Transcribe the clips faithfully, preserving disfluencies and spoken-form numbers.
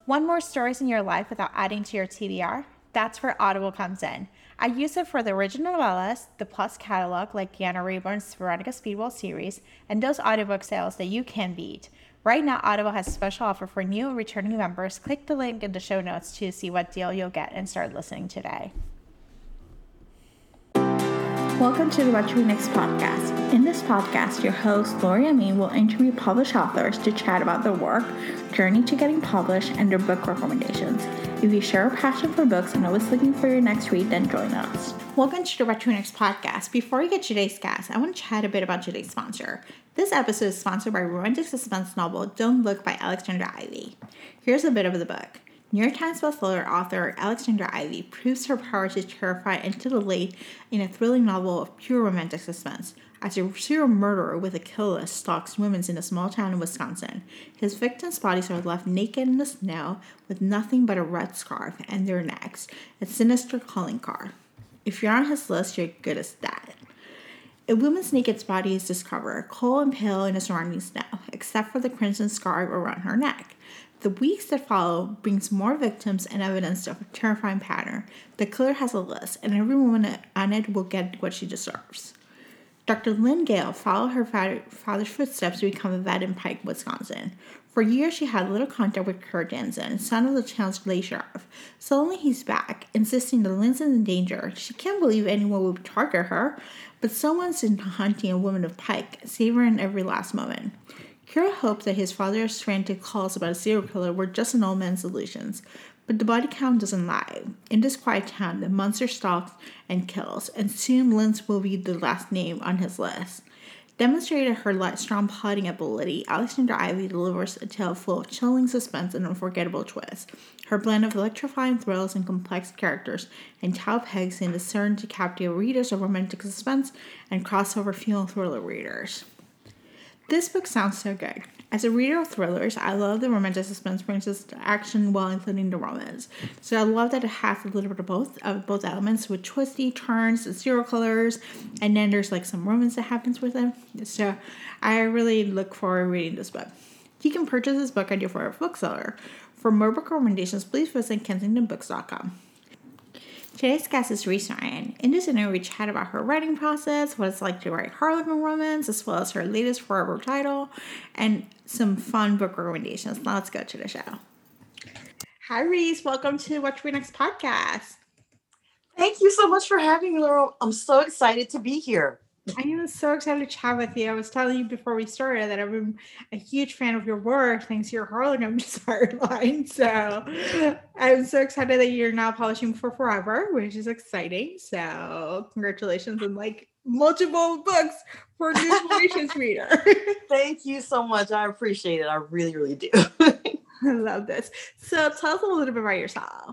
Want more stories in your life without adding to your T B R? That's where Audible comes in. I use it for the original novellas, the Plus catalog like Deanna Rayburn's Veronica Speedwell series, and those audiobook sales that you can beat. Right now, Audible has a special offer for new and returning members. Click the link in the show notes to see what deal you'll get and start listening today. Welcome to the What to Read Next podcast. In this podcast, your host, Lori Amin, will interview published authors to chat about their work, journey to getting published, and their book recommendations. If you share a passion for books and always looking for your next read, then join us. Welcome to the What to Read Next podcast. Before we get today's guest, I want to chat a bit about today's sponsor. This episode is sponsored by romantic suspense novel Don't Look by Alexandra Ivy. Here's a bit of the book. New York Times bestseller author Alexandra Ivy proves her power to terrify and titillate in a thrilling novel of pure romantic suspense. As a serial murderer with a kill list stalks women in a small town in Wisconsin, his victims' bodies are left naked in the snow with nothing but a red scarf and their necks, a sinister calling card. If you're on his list, you're good as that. A woman's naked body is discovered, cold and pale in the surrounding snow, except for the crimson scarf around her neck. The weeks that follow brings more victims and evidence of a terrifying pattern. The killer has a list, and every woman on it will get what she deserves. Doctor Lynn Gale followed her father's footsteps to become a vet in Pike, Wisconsin. For years, she had little contact with Kurt Jensen, son of the town's lay sheriff. Suddenly, he's back, insisting that Lynn's in danger. She can't believe anyone would target her, but someone's in hunting a woman of Pike, savoring every last moment. Kira hoped that his father's frantic calls about a serial killer were just an old man's illusions, but the body count doesn't lie. In this quiet town, the monster stalks and kills, and soon Lynn's will be the last name on his list. Demonstrated her strong plotting ability, Alexandra Ivy delivers a tale full of chilling suspense and unforgettable twists. Her blend of electrifying thrills and complex characters and Tao pegs in discern to captivate readers of romantic suspense and crossover female thriller readers. This book sounds so good. As a reader of thrillers, I love the romantic suspense brings us to action while including the romance. So I love that it has a little bit of both of both elements with twisty turns and serial killers, and then there's like some romance that happens with it. So I really look forward to reading this book. You can purchase this book at your favorite bookseller. For more book recommendations, please visit kensington books dot com. Today's guest is Reese Ryan. In this interview, we chat about her writing process, what it's like to write Harlequin romance, as well as her latest forever title, and some fun book recommendations. Now let's go to the show. Hi, Reese. Welcome to What to Read Next podcast. Thank you so much for having me, Laura. I'm so excited to be here. I am so excited to chat with you. I was telling you before we started that I've been a huge fan of your work thanks to your Harlequin Desire line. So I'm so excited that you're now publishing for Forever, which is exciting. So congratulations on like multiple books for new generations reader. Thank you so much. I appreciate it. I really, really do. I love this. So tell us a little bit about yourself.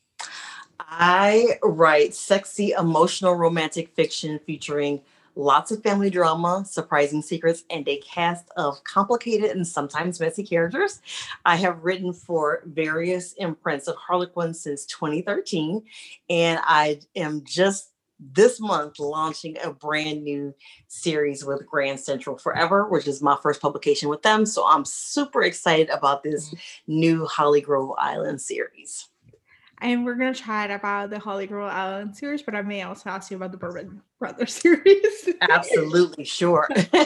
I write sexy, emotional, romantic fiction featuring lots of family drama, surprising secrets, and a cast of complicated and sometimes messy characters. I have written for various imprints of Harlequin since twenty thirteen, and I am just this month launching a brand new series with Grand Central Forever, which is my first publication with them. So I'm super excited about this new Holly Grove Island series. And we're going to chat about the Holly Grove Island series, but I may also ask you about the Bourbon Brothers series. Absolutely, sure.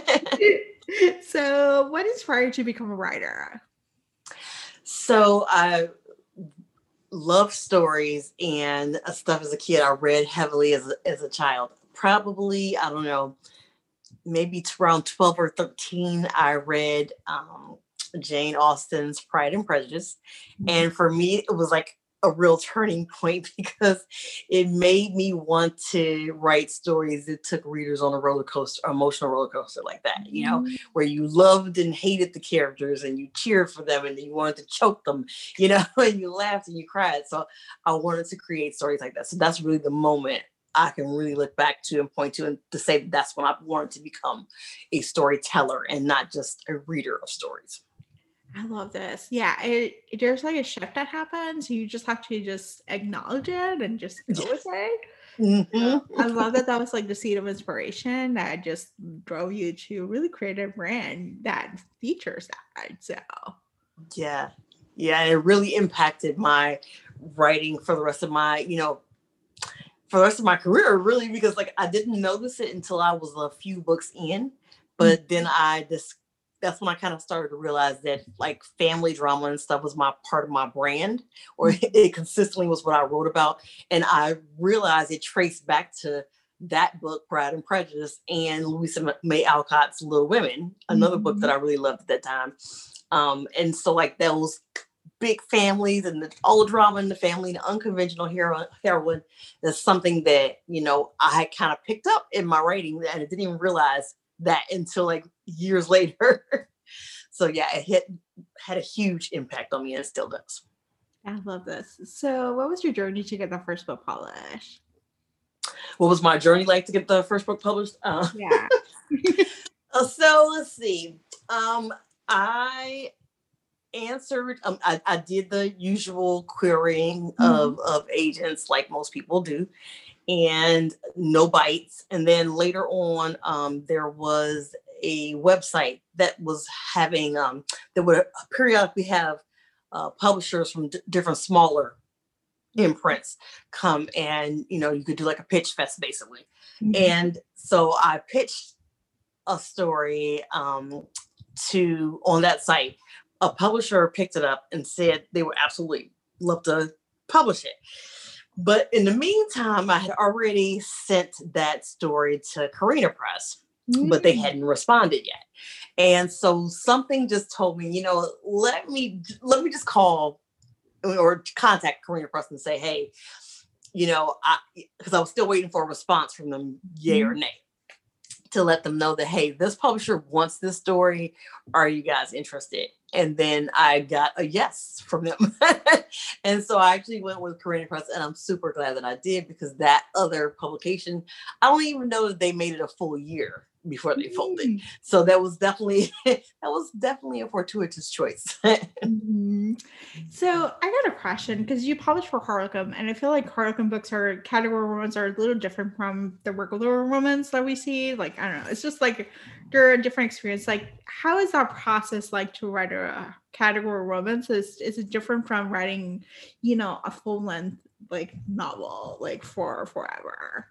So what inspired you to become a writer? So I love stories and stuff as a kid. I read heavily as a, as a child. Probably, I don't know, maybe around twelve or thirteen, I read um, Jane Austen's Pride and Prejudice. Mm-hmm. And for me, it was like a real turning point because it made me want to write stories that took readers on a roller coaster, emotional roller coaster like that, you know, mm-hmm. where you loved and hated the characters and you cheered for them and you wanted to choke them, you know, and you laughed and you cried. So I wanted to create stories like that. So that's really the moment I can really look back to and point to and to say that that's when I wanted to become a storyteller and not just a reader of stories. I love this. Yeah, it, it, there's like a shift that happens. You just have to just acknowledge it and just go with it. Mm-hmm. So I love that that was like the seed of inspiration that just drove you to really create a brand that features that. So yeah, Yeah, it really impacted my writing for the rest of my, you know, for the rest of my career, really, because like I didn't notice it until I was a few books in, but mm-hmm. then I just, that's when I kind of started to realize that like family drama and stuff was my part of my brand, or mm-hmm. it consistently was what I wrote about. And I realized it traced back to that book, Pride and Prejudice, and Louisa May Alcott's Little Women, another mm-hmm. book that I really loved at that time. Um, and so like those big families and the old drama in the family, the unconventional hero heroine is something that, you know, I had kind of picked up in my writing, and I didn't even realize that until like years later. So yeah, it hit, had a huge impact on me, and it still does. I love this. So what was your journey to get the first book published? What was my journey like to get the first book published? Uh, yeah. So let's see. Um, I answered, um, I, I did the usual querying mm-hmm. of, of agents like most people do, and no bites. And then later on, um, there was a website that was having, um, that would periodically have uh, publishers from d- different smaller imprints come, and, you know, you could do like a pitch fest basically. Mm-hmm. And so I pitched a story um, to, on that site. A publisher picked it up and said they would absolutely love to publish it. But in the meantime, I had already sent that story to Carina Press, mm. but they hadn't responded yet. And so something just told me, you know, let me, let me just call or contact Carina Press and say, hey, you know, I, because I was still waiting for a response from them, yay mm. or nay, to let them know that, hey, this publisher wants this story. Are you guys interested? And then I got a yes from them. And so I actually went with Carina Press, and I'm super glad that I did, because that other publication, I don't even know that they made it a full year before they folded. Mm. So that was definitely, that was definitely a fortuitous choice. mm-hmm. So I got a question, because you published for Harlequin, and I feel like Harlequin books are, category romance are a little different from the regular romance that we see. Like, I don't know, it's just like, they're a different experience. Like, how is that process like to write a category romance? Is, is it different from writing, you know, a full length like novel, like for forever?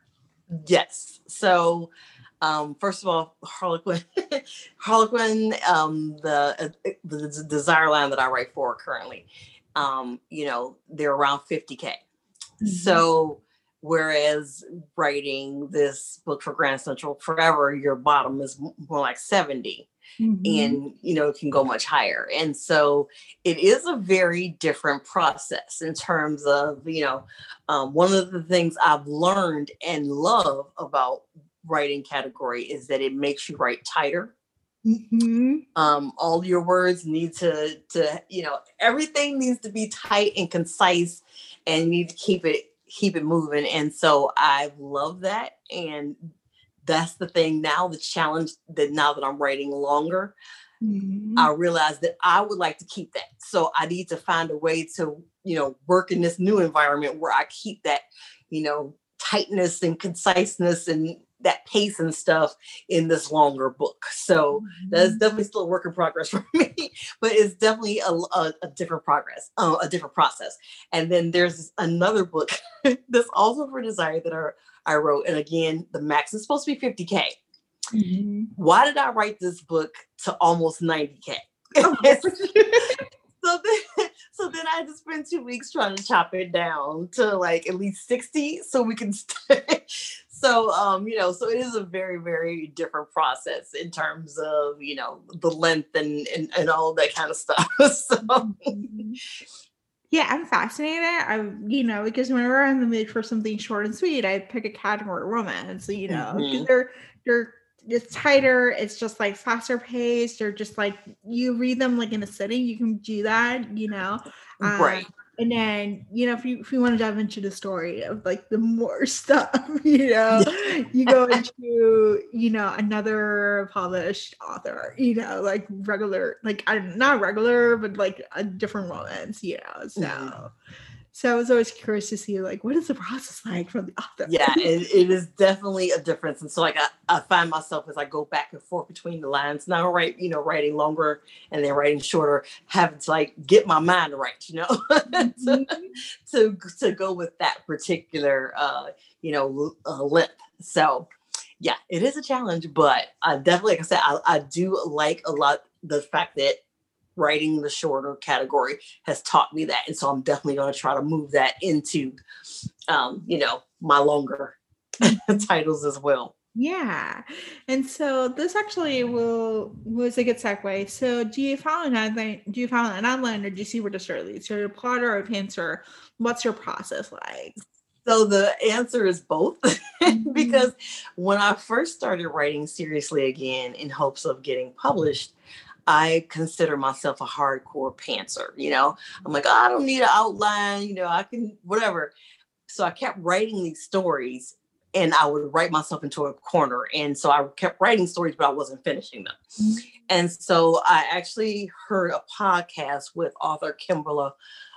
Yes. So, um, first of all, Harlequin, Harlequin, um, the, uh, the Desire line that I write for currently, um, you know, they're around fifty K. Mm-hmm. So, whereas writing this book for Grand Central Forever, your bottom is more like seventy. Mm-hmm. And, you know, it can go much higher. And so it is a very different process in terms of, you know, um, one of the things I've learned and love about writing category is that it makes you write tighter. Mm-hmm. Um, all your words need to, to, you know, everything needs to be tight and concise, and you need to keep it, keep it moving. And so I love that. And that's the thing now, the challenge that now that I'm writing longer, mm-hmm. I realize that I would like to keep that. So I need to find a way to, you know, work in this new environment where I keep that, you know, tightness and conciseness and that pace and stuff in this longer book. So mm-hmm. that's definitely still a work in progress for me, but it's definitely a, a, a different progress, uh, a different process. And then there's another book that's also for Desire that are I wrote. And again, the max is supposed to be fifty K. Mm-hmm. Why did I write this book to almost ninety K? Oh. so, then, so then I had to spend two weeks trying to chop it down to like at least sixty so we can stay. So, um, you know, so it is a very, very different process in terms of, you know, the length and, and, and all that kind of stuff. So. Mm-hmm. Yeah, I'm fascinated. I, you know, because whenever I'm in the mood for something short and sweet, I pick a category romance. You know, because mm-hmm. they're they're it's tighter. It's just like faster paced. Or just like you read them like in a sitting. You can do that. You know, um, right. And then, you know, if you if you want to dive into the story of like the more stuff, you know, you go into, you know, another published author, you know, like regular, like I'm not regular, but like a different romance, you know. So, mm-hmm. So I was always curious to see, like, what is the process like from the author? Yeah, it, it is definitely a difference. And so like I, I find myself as I go back and forth between the lines, now write, you know, writing longer and then writing shorter, having to like get my mind right, you know, Mm-hmm. to, to to go with that particular uh, you know, uh, length. So yeah, it is a challenge, but I definitely, like I said, I, I do like a lot the fact that writing the shorter category has taught me that. And so I'm definitely going to try to move that into, um, you know, my longer titles as well. Yeah. And so this actually will was a good segue. So do you follow an outline? Do you follow an outline or do you see where the story leads? So you're a plotter or a pantser? What's your process like? So the answer is both. Because when I first started writing seriously again in hopes of getting published, I consider myself a hardcore pantser. You know, I'm like, oh, I don't need an outline, you know, I can, whatever. So I kept writing these stories and I would write myself into a corner. And so I kept writing stories, but I wasn't finishing them. Mm-hmm. And so I actually heard a podcast with author Kimberla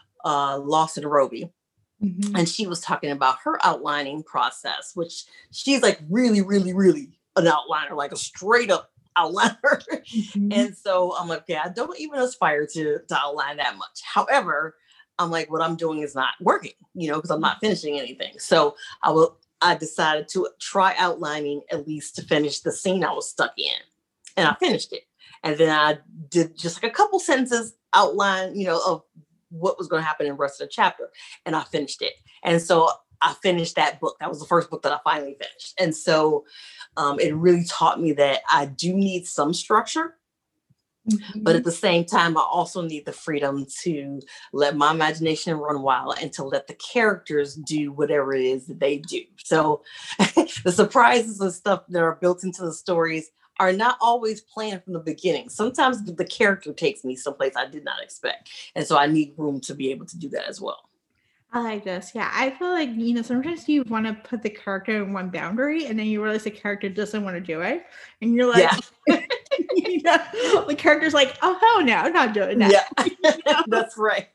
uh, Lawson Roby. Mm-hmm. And she was talking about her outlining process, which she's like really, really, really an outliner, like a straight up outliner. Mm-hmm. And so I'm like, yeah, I don't even aspire to, to outline that much. However, I'm like, what I'm doing is not working, you know, because I'm not finishing anything. So I will, I decided to try outlining at least to finish the scene I was stuck in. And I finished it. And then I did just like a couple sentences outline, you know, of what was going to happen in the rest of the chapter. And I finished it. And so I finished that book. That was the first book that I finally finished. And so um, it really taught me that I do need some structure. Mm-hmm. But at the same time, I also need the freedom to let my imagination run wild and to let the characters do whatever it is that they do. So the surprises and stuff that are built into the stories are not always planned from the beginning. Sometimes the character takes me someplace I did not expect. And so I need room to be able to do that as well. I like this. Yeah. I feel like, you know, sometimes you want to put the character in one boundary and then you realize the character doesn't want to do it. And you're like, yeah. You know, the character's like, oh, hell no, I'm not doing that. Yeah, you know? That's right.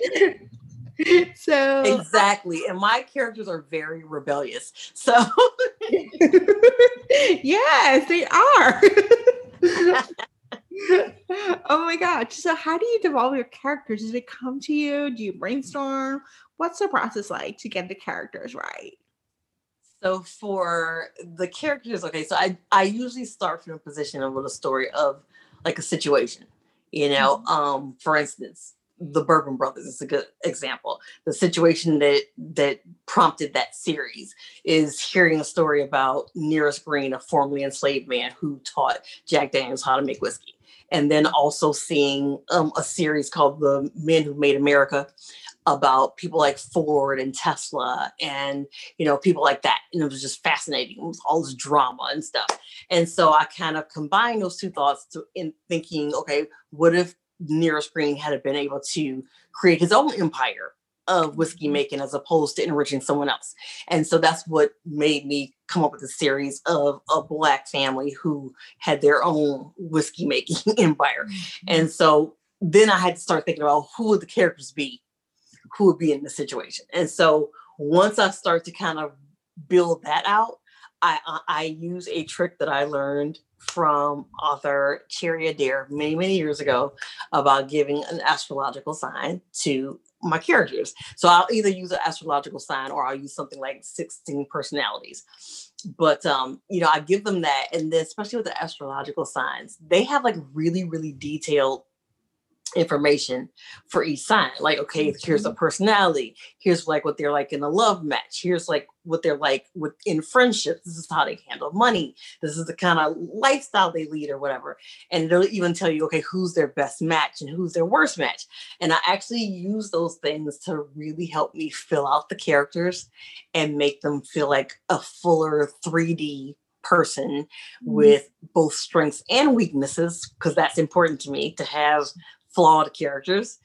So exactly. And my characters are very rebellious. So yes, they are. Oh my gosh. So how do you develop your characters? Does it come to you? Do you brainstorm? What's the process like to get the characters right? So for the characters, okay, so I, I usually start from a position of a story of like a situation, you know, mm-hmm. um, for instance, the Bourbon Brothers is a good example. The situation that that prompted that series is hearing a story about Nearest Green, a formerly enslaved man who taught Jack Daniels how to make whiskey. And then also seeing um, a series called The Men Who Made America about people like Ford and Tesla and, you know, people like that. And it was just fascinating. It was all this drama and stuff. And so I kind of combined those two thoughts to in thinking, okay, what if Nearest Green had been able to create his own empire of whiskey making as opposed to enriching someone else? And so that's what made me come up with a series of a Black family who had their own whiskey making empire. Mm-hmm. And so then I had to start thinking about who would the characters be, who would be in the situation. And so once I start to kind of build that out, I, I, I use a trick that I learned from author Cherry Adair many, many years ago about giving an astrological sign to my characters. So I'll either use an astrological sign or I'll use something like sixteen personalities. But, um, you know, I give them that. And then especially with the astrological signs, they have like really, really detailed information for each sign. Like, okay, mm-hmm. here's a personality. Here's like what they're like in a love match. Here's like what they're like within friendships. This is how they handle money. This is the kind of lifestyle they lead or whatever. And it'll even tell you, okay, who's their best match and who's their worst match. And I actually use those things to really help me fill out the characters and make them feel like a fuller three D person mm-hmm. with both strengths and weaknesses, because that's important to me to have flawed characters.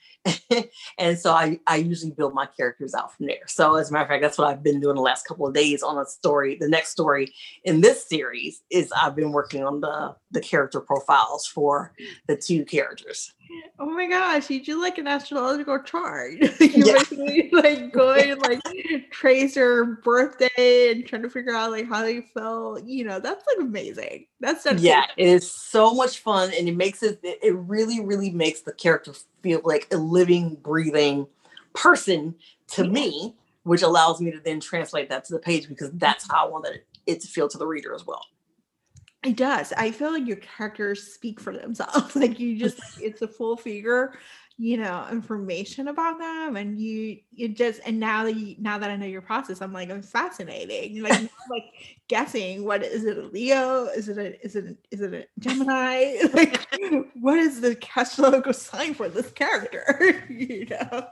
And so I, I usually build my characters out from there. So as a matter of fact, that's what I've been doing the last couple of days on a story. The next story in this series is I've been working on the the character profiles for the two characters. Oh my gosh, you do like an astrological chart. You're Yeah. basically like going like trace her birthday and trying to figure out like how they felt. You know, that's like amazing. That's dedication. Yeah, it is so much fun, and it makes it it really, really makes the character feel like a living, breathing person to Yeah. me, which allows me to then translate that to the page because that's how I want it, it to feel to the reader as well. It does. I feel like your characters speak for themselves. Like you just, it's a full figure, you know, information about them, and you, you just, and now that you, now that I know your process, I'm like, I'm fascinating. Like, now I'm like guessing, what is it? A Leo? Is it a, is it, a, is it a Gemini? Like, what is the astrological sign for this character? You know.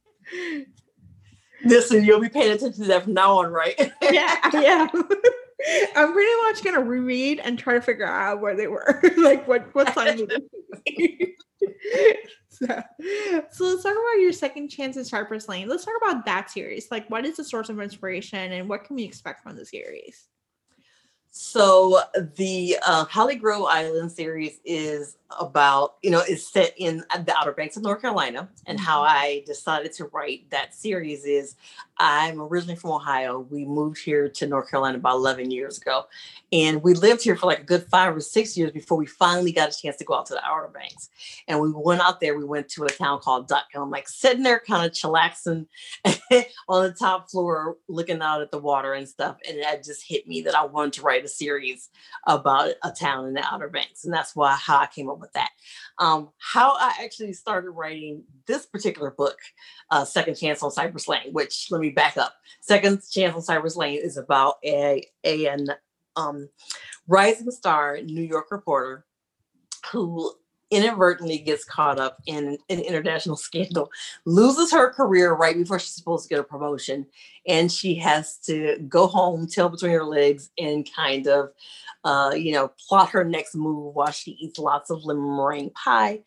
Listen, you'll be paying attention to that from now on, right? Yeah, yeah. I'm pretty much gonna reread and try to figure out where they were, like what what sign did they so, so let's talk about your Second Chance in Cypress Lane. Let's talk about that series. Like, what is the source of inspiration, and what can we expect from the series? So the uh, Holly Grove Island series is about, you know, is set in the Outer Banks of North Carolina. And how I decided to write that series is I'm originally from Ohio. We moved here to North Carolina about eleven years ago. And we lived here for like a good five or six years before we finally got a chance to go out to the Outer Banks. And we went out there, we went to a town called Duck. And I'm like sitting there kind of chillaxing on the top floor, looking out at the water and stuff. And that just hit me that I wanted to write a series about a town in the Outer Banks. And that's why how I came up with that. Um, how I actually started writing this particular book, uh, Second Chance on Cypress Lane, which let me back up. Second Chance on Cypress Lane is about a, a an um, rising star New York reporter who inadvertently gets caught up in an international scandal, loses her career right before she's supposed to get a promotion. And she has to go home, tail between her legs, and kind of, uh, you know, plot her next move while she eats lots of lemon meringue pie.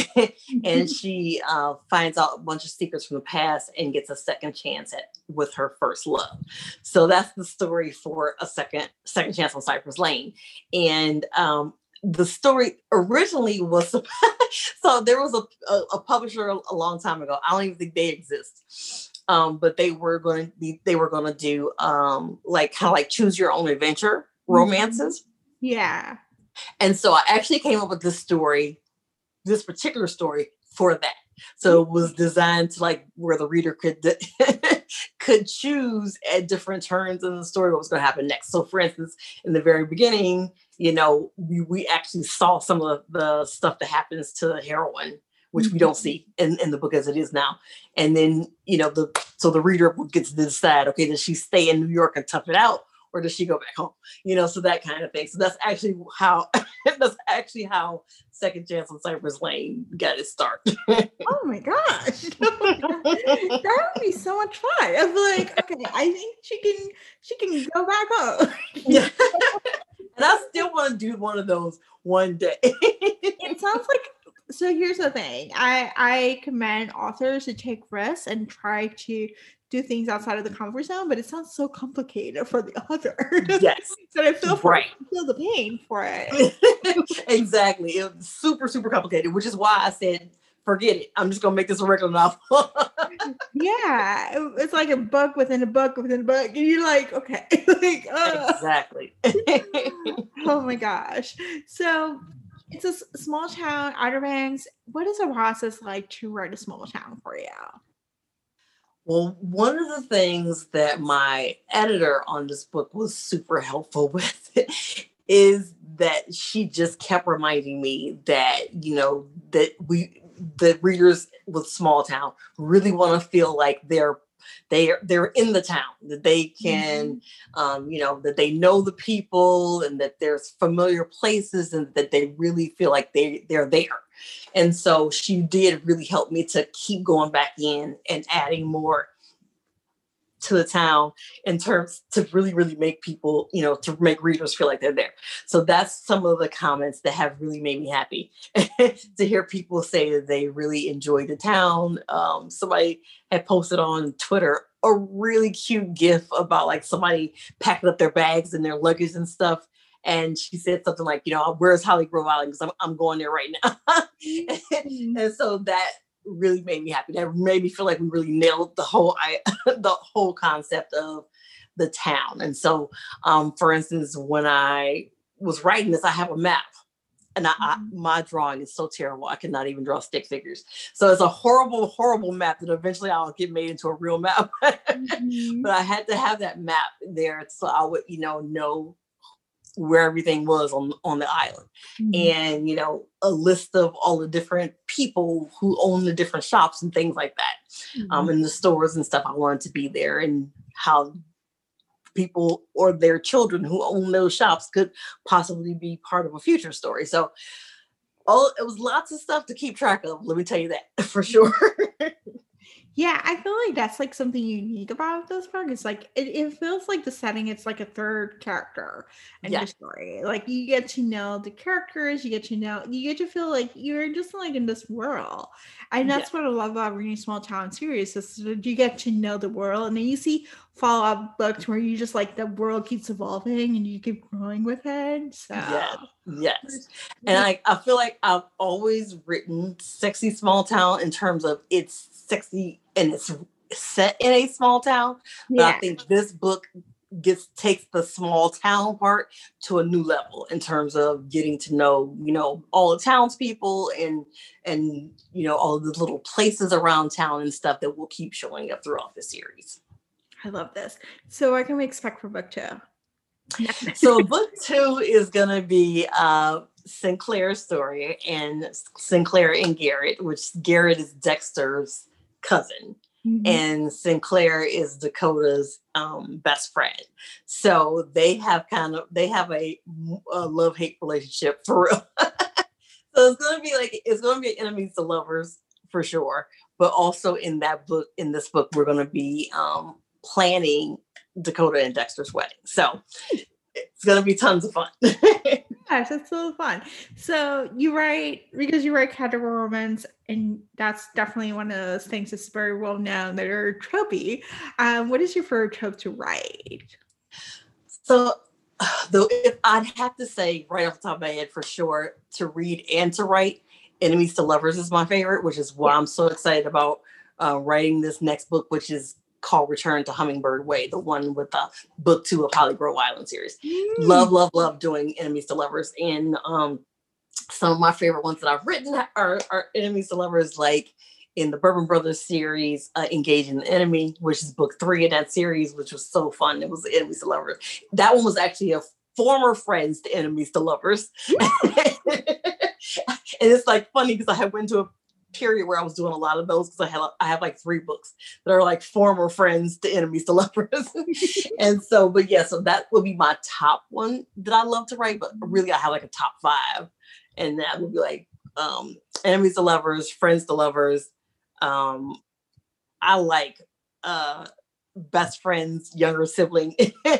And she uh, finds out a bunch of secrets from the past and gets a second chance at with her first love. So that's the story for a second second chance on Cypress Lane. And um, the story originally was so there was a, a, a publisher a long time ago. I don't even think they exist, um, but they were going to be they were going to do um, like kind of like choose your own adventure romances. Yeah, and so I actually came up with this story, this particular story for that. So it was designed to like where the reader could could choose at different turns in the story what was going to happen next. So, for instance, in the very beginning, you know, we, we actually saw some of the stuff that happens to the heroine, which we don't see in, in the book as it is now. And then, you know, the so the reader gets to decide, okay, does she stay in New York and tough it out, or does she go back home? You know, so that kind of thing. So that's actually how that's actually how Second Chance on Cypress Lane got its start. Oh my gosh. Oh my gosh. That would be so much fun. I'm like, okay, I think she can she can go back home. Yeah. And I still want to do one of those one day. It sounds like, so here's the thing. I I commend authors to take risks and try to do things outside of the comfort zone, but it sounds so complicated for the author. Yes. So I feel for right. I feel the pain for it. Exactly. It was super, super complicated, which is why I said, forget it. I'm just gonna make this a regular novel. Yeah. It, it's like a book within a book within a book. And you're like, okay. like, uh. Exactly. Oh my gosh. So it's a s- small town, Outer Banks. What is the process like to write a small town for you? Well, one of the things that my editor on this book was super helpful with is that she just kept reminding me that, you know, that we, the readers with small town really want to feel like they're they're they're in the town, that they can, mm-hmm. um, you know, that they know the people and that there's familiar places and that they really feel like they they're there. And so she did really help me to keep going back in and adding more to the town in terms to really, really make people, you know, to make readers feel like they're there. So that's some of the comments that have really made me happy to hear people say that they really enjoy the town. Um, somebody had posted on Twitter a really cute GIF about like somebody packing up their bags and their luggage and stuff. And she said something like, you know, where's Holly Grove Island? Because I'm, I'm going there right now. and, and so that really made me happy. That made me feel like we really nailed the whole I, the whole concept of the town. And so, um, for instance, when I was writing this, I have a map. And I, I, my drawing is so terrible. I cannot even draw stick figures. So it's a horrible, horrible map that eventually I'll get made into a real map. mm-hmm. But I had to have that map there so I would, you know, know where everything was on, on the island. Mm-hmm. And, you know, a list of all the different people who own the different shops and things like that. Mm-hmm. Um, and the stores and stuff I wanted to be there, and how people or their children who own those shops could possibly be part of a future story. So all it was lots of stuff to keep track of. Let me tell you that for sure. Yeah, I feel like that's like something unique about this book. It's like it, it feels like the setting, it's like a third character in yeah. the story. Like you get to know the characters, you get to know, you get to feel like you're just like in this world. And that's yeah. what I love about reading small town series is that you get to know the world, and then you see follow-up books where you just like the world keeps evolving and you keep growing with it. So yeah. Yes. And I, I feel like I've always written sexy small town in terms of it's sexy and it's set in a small town. But yeah. I think this book gets takes the small town part to a new level in terms of getting to know, you know, all the townspeople and and you know, all the little places around town and stuff that will keep showing up throughout the series. I love this. So what can we expect for book two? So book two is going to be uh, Sinclair's story, and Sinclair and Garrett, which Garrett is Dexter's cousin. Mm-hmm. And Sinclair is Dakota's um, best friend. So they have kind of, they have a, a love-hate relationship for real. So it's going to be like, it's going to be enemies to lovers for sure. But also in that book, in this book, we're going to be um, planning Dakota and Dexter's wedding. So it's going to be tons of fun. Yes, it's so fun. So you write, because you write casual romance, and that's definitely one of those things that's very well known that are tropey. Um, what is your favorite trope to write? So though, if I'd have to say right off the top of my head for sure, to read and to write, Enemies to Lovers is my favorite, which is why yeah. I'm so excited about uh, writing this next book, which is called Return to Hummingbird Way, the one with the book two of Holly Grove Island series. Mm. Love, love, love doing Enemies to Lovers. And um, some of my favorite ones that I've written are, are Enemies to Lovers, like in the Bourbon Brothers series, uh, Engaging the Enemy, which is book three of that series, which was so fun. It was Enemies to Lovers. That one was actually a former friends to Enemies to Lovers. And it's like funny because I had went to a period where I was doing a lot of those, because I have I have like three books that are like former friends to Enemies to Lovers. And so, but yeah, so that would be my top one that I love to write, but really I have like a top five, and that would be like um Enemies to Lovers, Friends to Lovers. um I like uh best friends, younger sibling,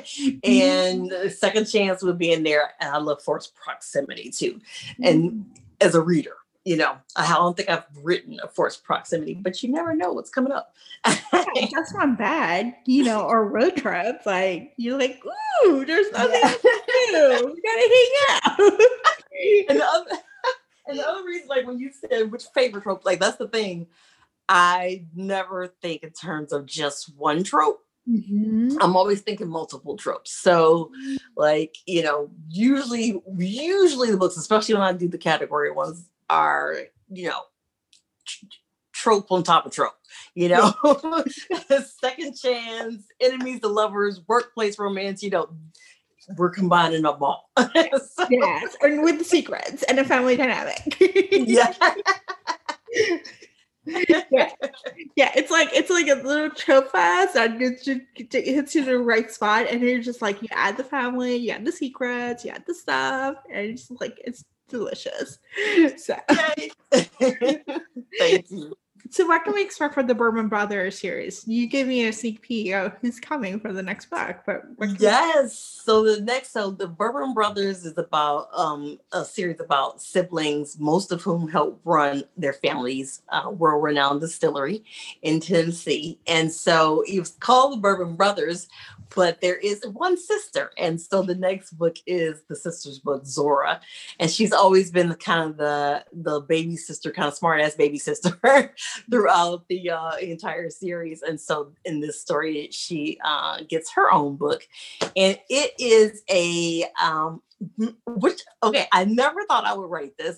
and Second Chance would be in there, and I love Forced Proximity too. And as a reader, you know, I don't think I've written a Forced Proximity, but you never know what's coming up. That's not bad, you know, or road trips. Like, you're like, ooh, there's nothing yeah. to do. We gotta hang out. and, the other, and the other reason, like when you said which favorite trope, like that's the thing. I never think in terms of just one trope. Mm-hmm. I'm always thinking multiple tropes. So, like, you know, usually, usually the books, especially when I do the category ones, are, you know, tr- trope on top of trope, you know. Second Chance, Enemies to Lovers, workplace romance, you know, we're combining them all. So, yes, and with the secrets and a family dynamic. Yeah. yeah, yeah. It's like it's like a little trope fast that gets you, it hits you in the right spot, and you're just like, you add the family, you add the secrets, you add the stuff, and it's just like it's delicious. So, thank you. So, what can we expect for the Bourbon Brothers series? You gave me a sneak peek of who's coming for the next book, but yes. So the next, so the Bourbon Brothers is about um, a series about siblings, most of whom help run their family's uh, world-renowned distillery in Tennessee. And so it was called the Bourbon Brothers but there is one sister. And so the next book is the sister's book, Zora. And she's always been the kind of the, the baby sister, kind of smart ass baby sister throughout the uh, entire series. And so in this story, she uh, gets her own book. And it is a, um, which, okay, I never thought I would write this.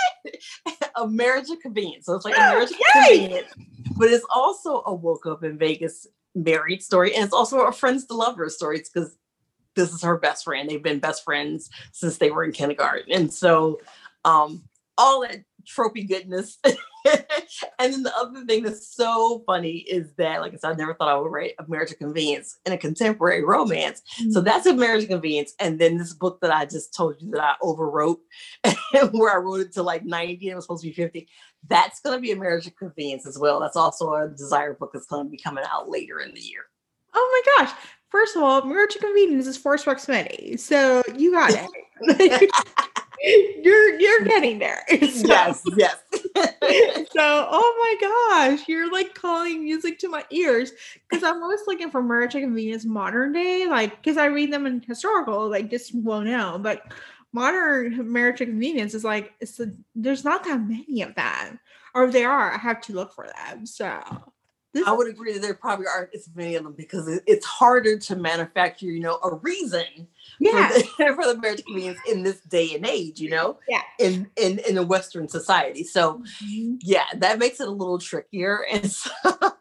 A marriage of convenience. So it's like a marriage of convenience, but it's also a woke up in Vegas married story, and it's also a friends to lovers story because this is her best friend. They've been best friends since they were in kindergarten, and so um all that tropey goodness. And then the other thing that's so funny is that, like I said, I never thought I would write a marriage of convenience in a contemporary romance. Mm-hmm. So that's a marriage of convenience. And then this book that I just told you that I overwrote, where I wrote it to like ninety and it was supposed to be fifty. That's going to be a marriage of convenience as well. That's also a desire book that's going to be coming out later in the year. Oh my gosh. First of all, marriage of convenience is forced proximity. So you got it. You're you're getting there. So, yes, yes. So, oh my gosh, you're like calling music to my ears because I'm always looking for marriage of convenience modern day, like because I read them in historical, like just won't know, but modern marriage of convenience is like it's a, there's not that many of them, or if they are, I have to look for them. So. This I would agree that there probably aren't as many of them because it's harder to manufacture, you know, a reason yeah. for, the, for the marriage convenience in this day and age, you know, yeah. in, in, in a Western society. So mm-hmm. yeah, that makes it a little trickier. And so,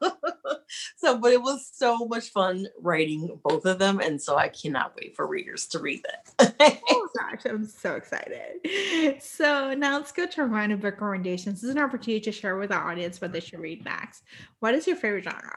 so, but it was so much fun writing both of them. And so I cannot wait for readers to read that. Oh gosh, I'm so excited. So now let's go to our round of book recommendations. This is an opportunity to share with our audience what they should read next. What is your favorite genre?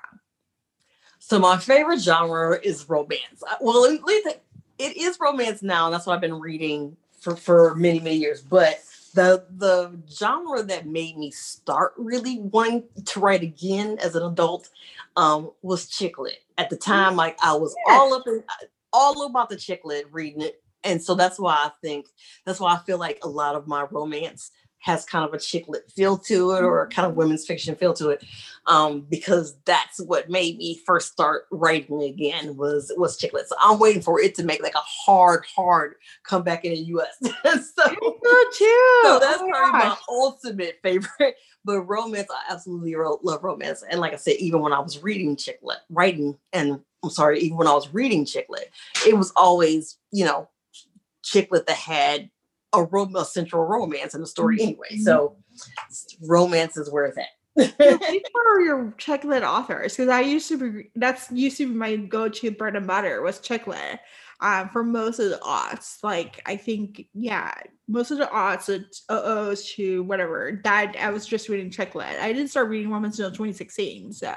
So my favorite genre is romance. Well, at least it is romance now, and that's what I've been reading for, for many, many years. But the the genre that made me start really wanting to write again as an adult um, was chick lit. At the time, like I was yeah. all up in, all about the chick lit reading it. And so that's why I think, that's why I feel like a lot of my romance has kind of a chick lit feel to it, or a kind of women's fiction feel to it. Um, because that's what made me first start writing again was, was chick lit. So I'm waiting for it to make like a hard, hard comeback in the U S. so, too. so that's oh probably my ultimate favorite. But romance, I absolutely love romance. And like I said, even when I was reading chick lit, writing, and I'm sorry, even when I was reading chick lit, it was always, you know, chick lit that had a, rom- a central romance in the story anyway. So romance is where it's at. These are your chick lit authors, because I used to be, that's used to be my go-to bread and butter was chick lit. Um, for most of the aughts, like I think, yeah, most of the aughts, it's O's to whatever, that I was just reading chick lit. I didn't start reading romance until twenty sixteen, so.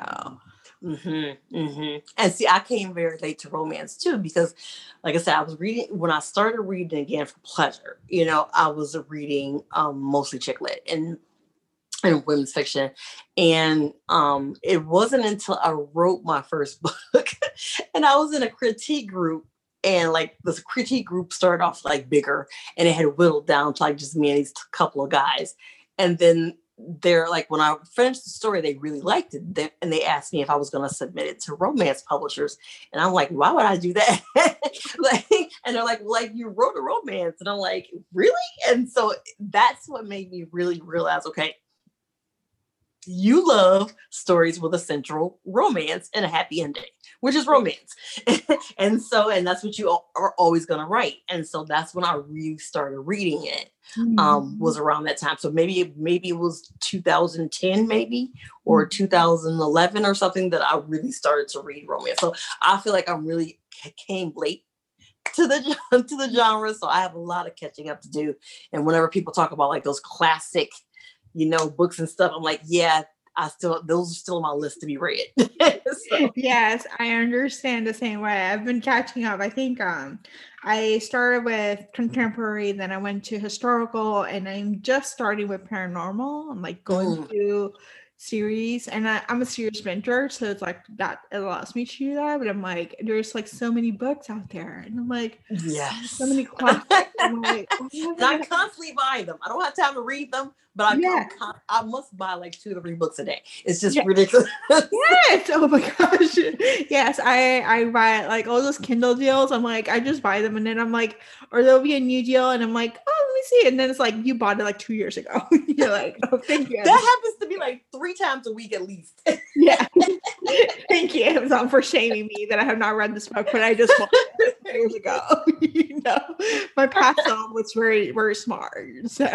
Mm-hmm, mm-hmm. And see, I came very late to romance too, because like I said, I was reading, when I started reading again for pleasure, you know, I was reading um, mostly chick lit and, and women's fiction. And um, it wasn't until I wrote my first book and I was in a critique group, and like this critique group started off like bigger, and it had whittled down to like just me and these couple of guys. And then they're like, when I finished the story, they really liked it. They, and they asked me if I was going to submit it to romance publishers. And I'm like, why would I do that? like, and they're like, like you wrote a romance. And I'm like, really? And so that's what made me really realize, okay, you love stories with a central romance and a happy ending, which is romance. And so, and that's what you are always going to write. And so that's when I really started reading it, um, mm-hmm. was around that time. So maybe, maybe it was two thousand ten, maybe, or mm-hmm. two thousand eleven or something that I really started to read romance. So I feel like I'm really came late to the, to the genre. So I have a lot of catching up to do. And whenever people talk about like those classic, you know, books and stuff, I'm like, yeah, I still, those are still on my list to be read. So. Yes, I understand the same way. I've been catching up. I think um, I started with contemporary, then I went to historical, and I'm just starting with paranormal. I'm like going mm. through series, and I, I'm a series binger, so it's like that it allows me to do that. But I'm like, there's like so many books out there, and I'm like, yes, so many classics I'm like, oh and I constantly buy them. I don't have time to read them, but I yeah. I'm, I must buy like two to three books a day. It's just yeah. ridiculous. Yes. Oh my gosh. Yes. I, I buy like all those Kindle deals. I'm like, I just buy them and then I'm like, or there'll be a new deal and I'm like, oh, let me see. And then it's like, you bought it like two years ago. You're like, oh, thank you. That happens to be like three times a week at least. Yeah. Thank you, Amazon, for shaming me that I have not read this book, but I just bought it years ago. You know, my past self was very, very smart. So,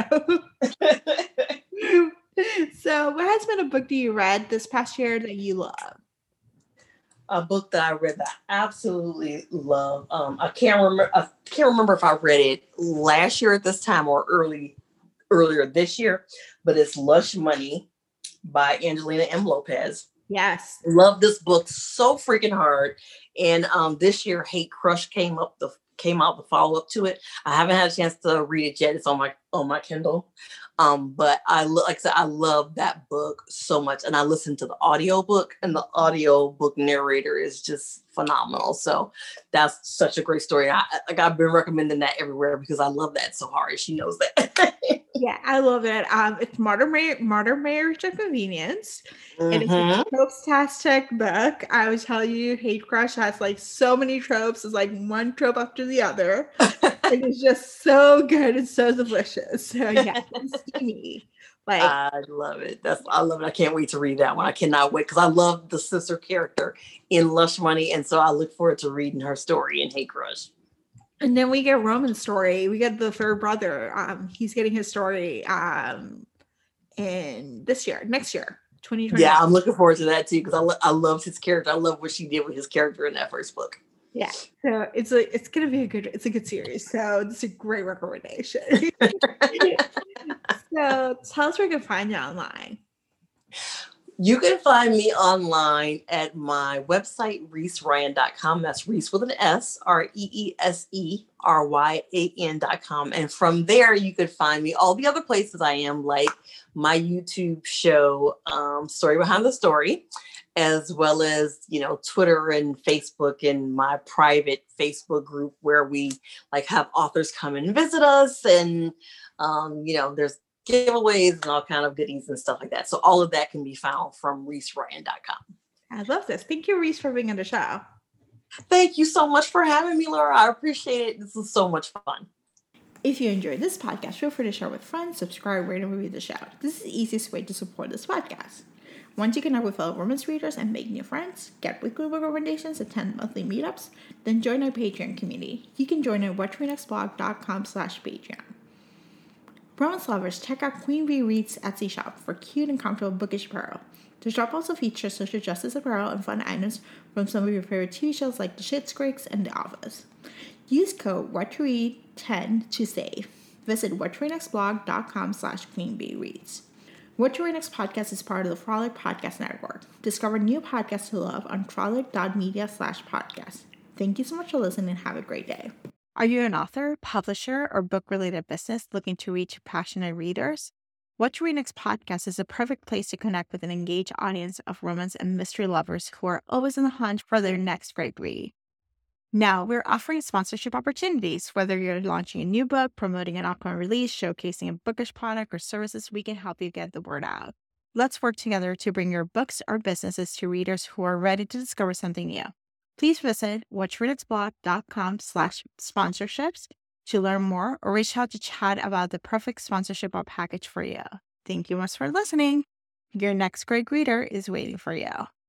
so what has been a book that you read this past year that you love? A book that I read that I absolutely love. Um, I can't remember. I can't remember if I read it last year at this time or early, earlier this year. But it's Lush Money by Angelina M. Lopez. Yes, love this book so freaking hard. And um, this year, Hate Crush came up the came out the follow up to it. I haven't had a chance to read it yet. It's on my on my Kindle. Um, but I like I said, I love that book so much, and I listened to the audio book, and the audio book narrator is just phenomenal. So that's such a great story. I, like I've been recommending that everywhere because I love that so hard. She knows that. Yeah, I love it. Um, it's Modern Mar- Modern Marriage of Convenience. Mm-hmm. And it's a tropes-tastic book. I would tell you, Hate Crush has like so many tropes. It's like one trope after the other. It is just so good and so delicious. So yeah, it's steamy. Like I love it. That's I love it. I can't wait to read that one. I cannot wait because I love the sister character in Lush Money, and so I look forward to reading her story in Hate Crush. And then we get Roman's story. We get the third brother. Um, he's getting his story um, in this year, next year, twenty twenty. Yeah, I'm looking forward to that too because I lo- I love his character. I love what she did with his character in that first book. Yeah, so it's a it's gonna be a good it's a good series. So it's a great recommendation. So tell us where we can find you online. You can find me online at my website, reese ryan dot com. That's Reese with an S, R E E S E R Y A N dot com. And from there, you could find me all the other places I am, like my YouTube show, um, Story Behind the Story, as well as, you know, Twitter and Facebook and my private Facebook group where we like have authors come and visit us. And, um, you know, there's giveaways and all kind of goodies and stuff like that. So all of that can be found from reese ryan dot com. I love this. Thank you, Reese, for being on the show. Thank you so much for having me, Laura. I appreciate it. This is so much fun. If you enjoyed this podcast, feel free to share with friends, subscribe, rate, and review the show. This is the easiest way to support this podcast. Once you connect with fellow romance readers and make new friends, get weekly book recommendations, attend monthly meetups, then join our Patreon community. You can join at whatyournextblog dot com slash Patreon. Romance lovers, check out Queen Bee Reads Etsy shop for cute and comfortable bookish apparel. The shop also features social justice apparel and fun items from some of your favorite T V shows like The Schitt's Creek and The Office. Use code what to read ten to save. Visit whatyournextblog dot com slash Queen Bee Reads. What to Read Next podcast is part of the Frolic Podcast Network. Discover new podcasts to love on frolic dot media slash podcast. Thank you so much for listening and have a great day. Are you an author, publisher, or book-related business looking to reach passionate readers? What to Read Next podcast is a perfect place to connect with an engaged audience of romance and mystery lovers who are always on the hunt for their next great read. Now, we're offering sponsorship opportunities. Whether you're launching a new book, promoting an upcoming release, showcasing a bookish product or services, we can help you get the word out. Let's work together to bring your books or businesses to readers who are ready to discover something new. Please visit whatyournextblog dot com slash sponsorships to learn more or reach out to chat about the perfect sponsorship or package for you. Thank you much for listening. Your next great reader is waiting for you.